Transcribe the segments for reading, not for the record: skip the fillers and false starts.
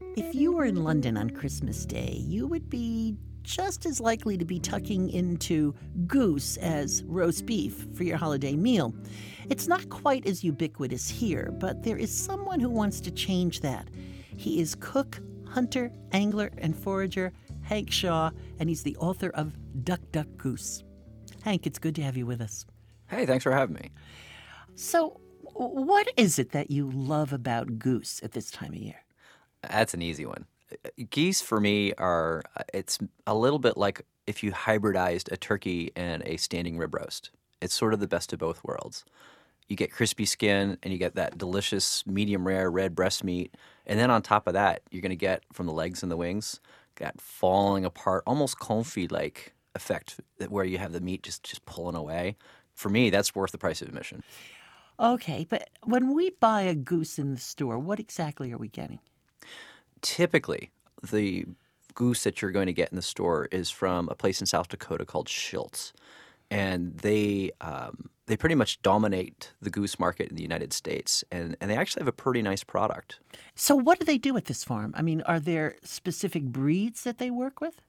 If you were in London on Christmas Day, you would be just as likely to be tucking into goose as roast beef for your holiday meal. It's not quite as ubiquitous here, but there is someone who wants to change that. He is cook, hunter, angler, and forager Hank Shaw, and he's the author of Duck, Duck, Goose. Hank, it's good to have you with us. Hey, thanks for having me. So, what is it that you love about goose at this time of year? That's an easy one. Geese for me it's a little bit like if you hybridized a turkey and a standing rib roast. It's sort of the best of both worlds. You get crispy skin and you get that delicious medium rare red breast meat. And then on top of that, you're going to get from the legs and the wings that falling apart, almost confit-like effect where you have the meat just pulling away. For me, that's worth the price of admission. Okay, but when we buy a goose in the store, what exactly are we getting? Typically, the goose that you're going to get in the store is from a place in South Dakota called Schiltz. And they pretty much dominate the goose market in the United States. And they actually have a pretty nice product. So what do they do at this farm? I mean, are there specific breeds that they work with?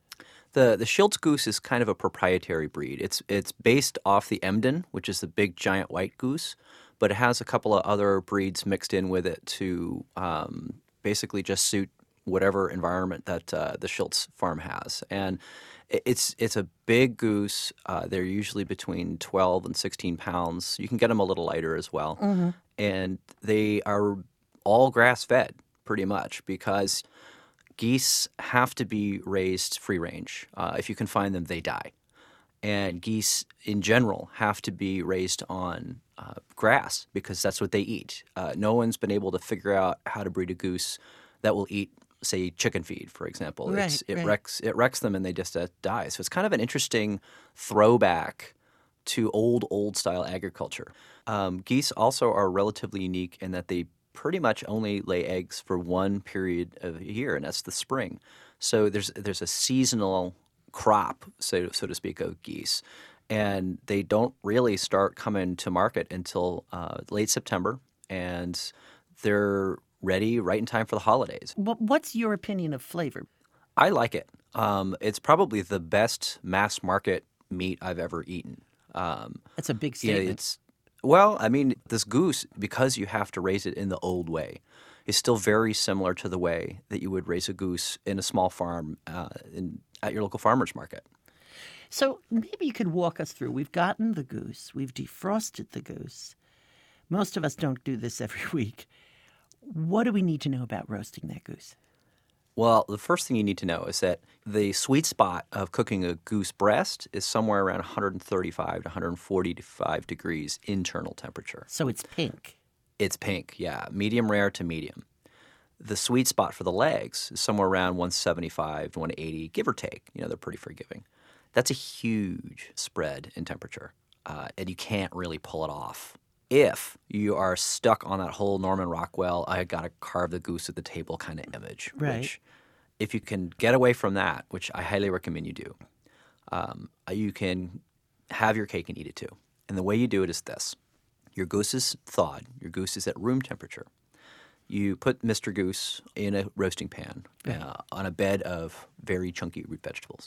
The Schiltz goose is kind of a proprietary breed. It's based off the Emden, which is the big giant white goose, but it has a couple of other breeds mixed in with it to basically just suit whatever environment that the Schiltz farm has. And it's a big goose. They're usually between 12 and 16 pounds. You can get them a little lighter as well. Mm-hmm. And they are all grass-fed pretty much because geese have to be raised free range. If you can find them, they die. And geese in general have to be raised on grass because that's what they eat. No one's been able to figure out how to breed a goose that will eat, say, chicken feed, for example. Right. It wrecks them and they just die. So it's kind of an interesting throwback to old style agriculture. Geese also are relatively unique in that they pretty much only lay eggs for one period of the year, and that's the spring. So there's a seasonal crop, so to speak, of geese, and they don't really start coming to market until late September, and they're ready right in time for the holidays. What's your opinion of flavor? I like it. It's probably the best mass market meat I've ever eaten. That's a big statement. Well, I mean, this goose, because you have to raise it in the old way, is still very similar to the way that you would raise a goose in a small farm at your local farmer's market. So maybe you could walk us through. We've gotten the goose. We've defrosted the goose. Most of us don't do this every week. What do we need to know about roasting that goose? Well, the first thing you need to know is that the sweet spot of cooking a goose breast is somewhere around 135 to 145 degrees internal temperature. So it's pink. It's pink, yeah, medium rare to medium. The sweet spot for the legs is somewhere around 175 to 180, give or take. They're pretty forgiving. That's a huge spread in temperature, and you can't really pull it off. If you are stuck on that whole Norman Rockwell, I got to carve the goose at the table kind of image, right. Which if you can get away from that, which I highly recommend you do, you can have your cake and eat it too. And the way you do it is this. Your goose is thawed. Your goose is at room temperature. You put Mr. Goose in a roasting pan on a bed of very chunky root vegetables.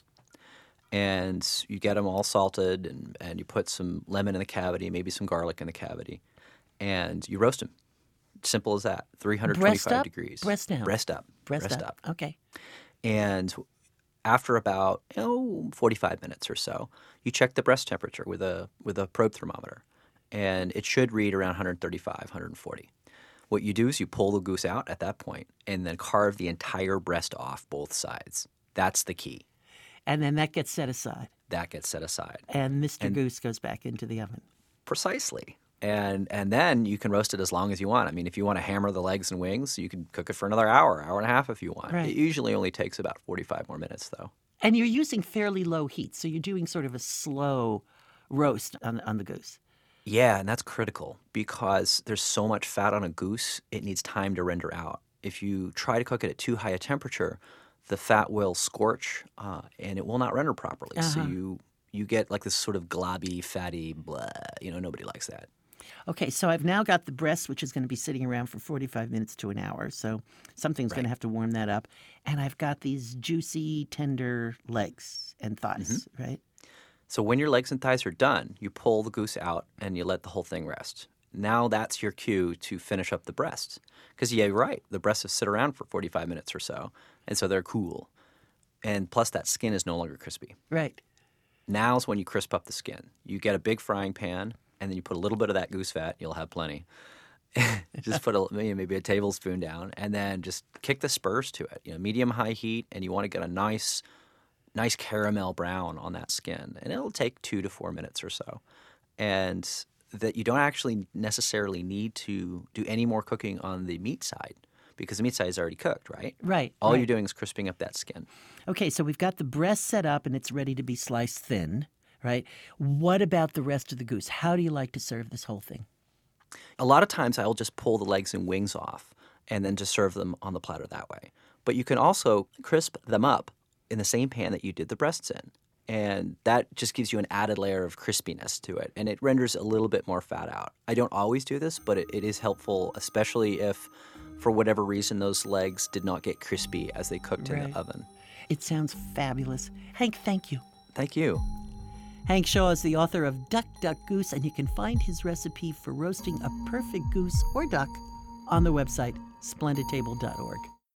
And you get them all salted, and you put some lemon in the cavity, maybe some garlic in the cavity, and you roast them. Simple as that. 325 degrees. Breast down. Breast up. Breast up. Okay. And after about 45 minutes or so, you check the breast temperature with a probe thermometer, and it should read around 135, 140. What you do is you pull the goose out at that point, and then carve the entire breast off both sides. That's the key. And then that gets set aside. That gets set aside. And Mr. Goose goes back into the oven. Precisely. And then you can roast it as long as you want. I mean, if you want to hammer the legs and wings, you can cook it for another hour and a half if you want. Right. It usually only takes about 45 more minutes, though. And you're using fairly low heat, so you're doing sort of a slow roast on the goose. Yeah, and that's critical because there's so much fat on a goose, it needs time to render out. If you try to cook it at too high a temperature, the fat will scorch and it will not render properly. So you get like this sort of globby, fatty, blah. Nobody likes that. Okay, so I've now got the breast, which is going to be sitting around for 45 minutes to an hour. So something's going to Right. have to warm that up. And I've got these juicy, tender legs and hmm thighs, right? So when your legs and thighs are done, you pull the goose out and you let the whole thing rest. Now that's your cue to finish up the breast. Because, yeah, you're right. The breasts have sit around for 45 minutes or so. And so they're cool. And plus, that skin is no longer crispy. Right. Now's when you crisp up the skin. You get a big frying pan, and then you put a little bit of that goose fat. You'll have plenty. Just put maybe a tablespoon down, and then just kick the spurs to it. Medium-high heat, and you want to get a nice caramel brown on that skin. And it'll take 2 to 4 minutes or so. And that you don't actually necessarily need to do any more cooking on the meat side because the meat side is already cooked, right? Right. All right. you're doing is crisping up that skin. Okay, so we've got the breast set up and it's ready to be sliced thin, right? What about the rest of the goose? How do you like to serve this whole thing? A lot of times I'll just pull the legs and wings off and then just serve them on the platter that way. But you can also crisp them up in the same pan that you did the breasts in. And that just gives you an added layer of crispiness to it. And it renders a little bit more fat out. I don't always do this, but it is helpful, especially if, for whatever reason, those legs did not get crispy as they cooked in Right. the oven. It sounds fabulous. Hank, thank you. Thank you. Hank Shaw is the author of Duck, Duck, Goose, and you can find his recipe for roasting a perfect goose or duck on the website splendidtable.org.